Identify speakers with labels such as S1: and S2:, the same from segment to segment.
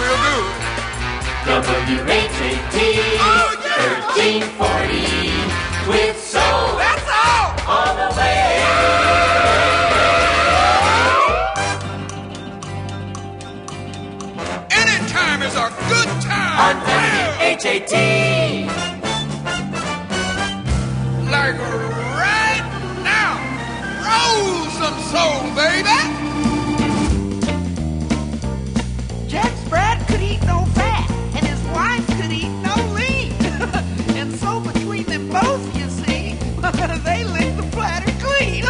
S1: real good.
S2: WHAT
S1: Oh, yeah.
S2: 1340 with soul
S1: That's all.
S2: all the way.
S1: Anytime is a good time.
S2: On WHAT.
S1: Like right now. Roll some soul, baby.
S3: Jack Sprat could eat no fat, and his wife could eat no lean. And so between them both, you see, they licked the platter clean.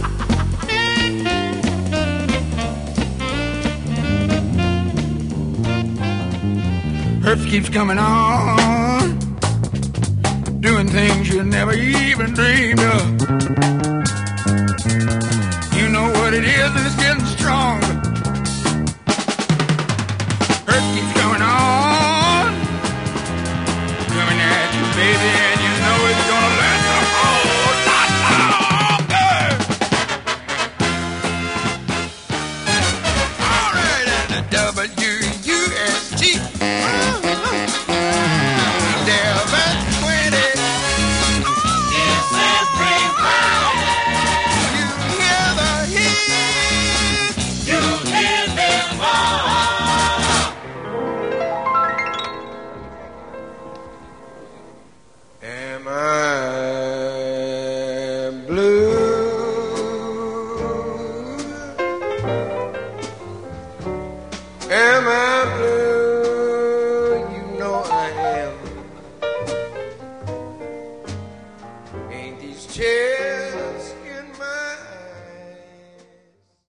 S1: Herb keeps coming on, doing things you never even dreamed of. You know what it is, and it's getting stronger. Herb keeps coming on, coming at you, baby, and you know it's gonna last a whole lot longer. All right, and the WUST. Devin 20.
S2: It's every Friday.
S1: You hear the heat.
S2: You hear them all.
S1: Am I blue? Am I blue? You know I am. Ain't these chairs